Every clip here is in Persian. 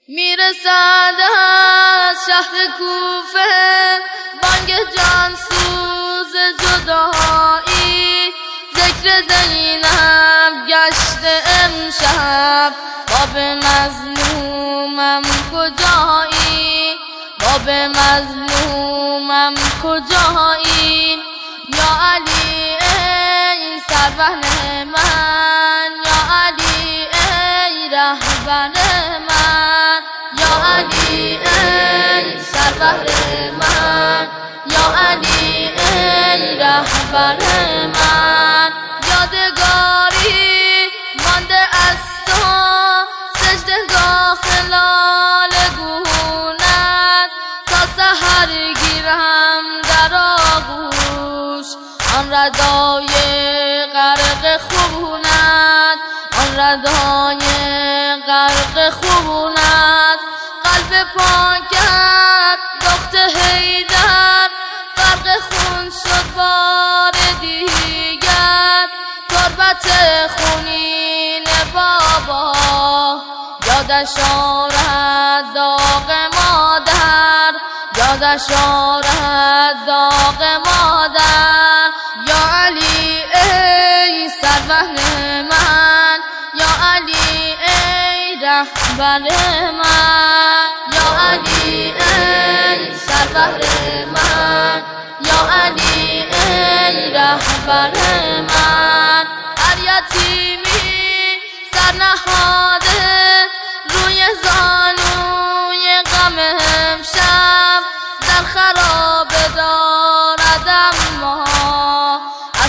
میرسد از شهر کوفه بانگ جانسوز جدایی، ذکر زینب گشته امشب. باب مظلومم کجایی؟ باب مظلومم کجایی؟ یا علی ای سرور من، یا علی ای رهبر من، یا علی ای سرور من، یا علی ای رهبر من. یادگاری مانده از تو سجدهگاه لاله گونت، تا سحر گیرم در آغوش آن ردای غرق خونت، آن ردای غرق خونت. قلب پاکت دخت حیدر غرق خون شد بار دیگر. تربت خونین بابا یادش آرد داغ مادر، یادش آرد داغ مادر. یا علی ای سرور من، یا علی ای رهبر من، یا علی ای سرور من، یا علی ای رهبر من. هر یتیمی سر نهاده روی زانوی غم امشب، در خرابه دارد اما از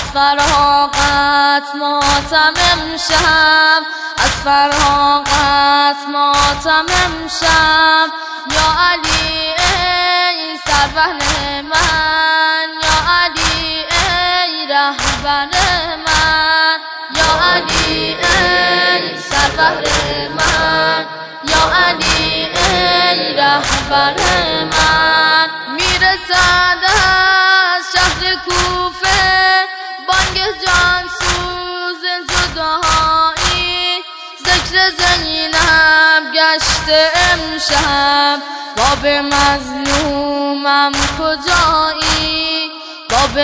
فراغت ماتم امشب، از فراغت ماتم امشب. یا علی ای سرور من، یا علی ای رهبر من، یا علی ای سرور من، یا علی ای رهبر من. میرسد از شهر کوفه بانگ جانسوز جدایی، ذکر زینب گشته امشب. باب مظلومم کجایی؟ باب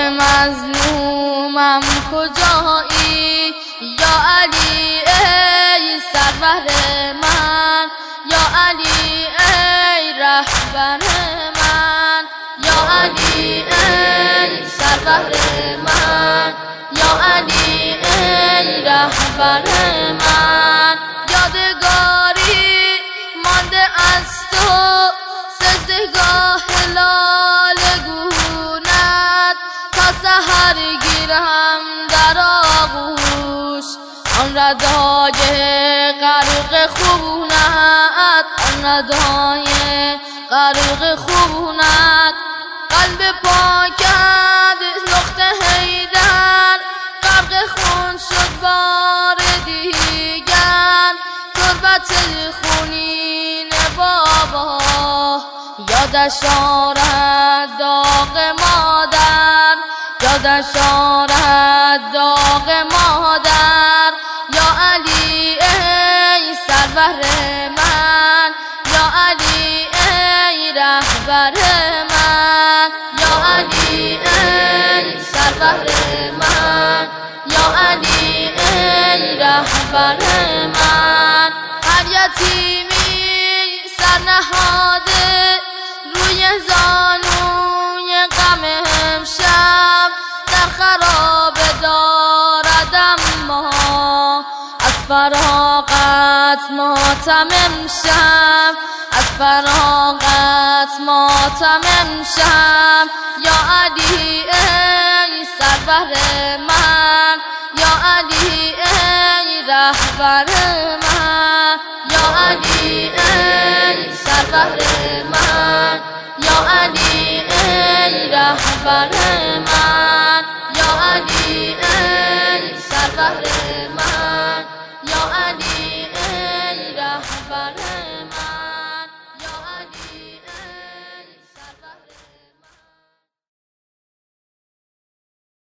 مظلومم کجایی؟ یا علی ای سرور من، یا علی ای رهبر من، یا علی ای سرور من، یا علی ای رهبر من. یادگاری مانده از تو سجدهگاه لاله گونت، تا سحر گیرم در آغوش آن ردای غرق خونت، آن ردای غرق خونت. قلب پاکت لخت حیدر غرق خون شد بار دیگر. تربت خونین بابا یادش آرد داغ مادر، یادش آرد داغ مادر. یا علی ای سرور من، یا علی ای رهبر من، یا علی ای سرور من، یا علی ای رهبر من. هر یتیمی سر نهاده روی زانوی غم امشب، در خرابه دارد اما از فراغت ماتم امشب، از فراغت ماتم امشب. یا علی ای سرور من، یا علی ای رهبر من، یا علی ای سرور من، یا علی ای رهبر من، یا علی ای سرور من.